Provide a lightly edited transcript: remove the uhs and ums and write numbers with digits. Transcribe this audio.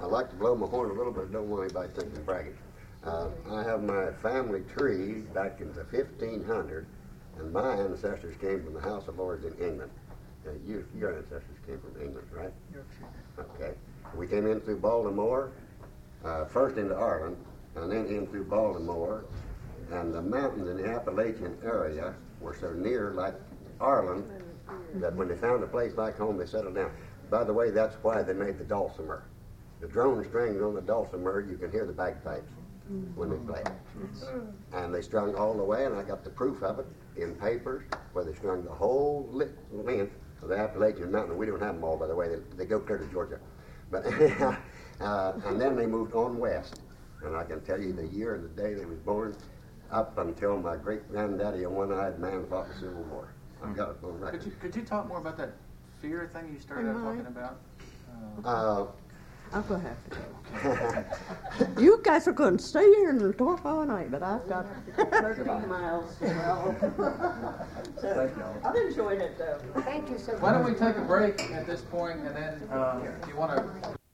like to blow my horn a little, but don't want anybody to think I'm bragging. I have my family tree back into 1500, and my ancestors came from the House of Lords in England. Your ancestors came from England, right? Yorkshire. Okay. We came in through Baltimore, first into Ireland, and then in through Baltimore, and the mountains in the Appalachian area were so near, like Ireland, that when they found a place like home, they settled down. By the way, that's why they made the dulcimer. The drone strings on the dulcimer, you can hear the bagpipes when they play. And they strung all the way, and I got the proof of it in papers where they strung the whole length of the Appalachian Mountain. We don't have them all, by the way. They go clear to Georgia. But and then they moved on west. And I can tell you the year and the day they was born, up until my great-granddaddy, a one-eyed man, fought the Civil War. I've got it on record. Could you talk more about that fear thing you started out talking about? I'm going to have to go. You guys are going to stay here and talk all night, but I've got 13 miles to travel. So, I've enjoyed it, though. Thank you so much. Why don't we take a break at this point, and then if you want to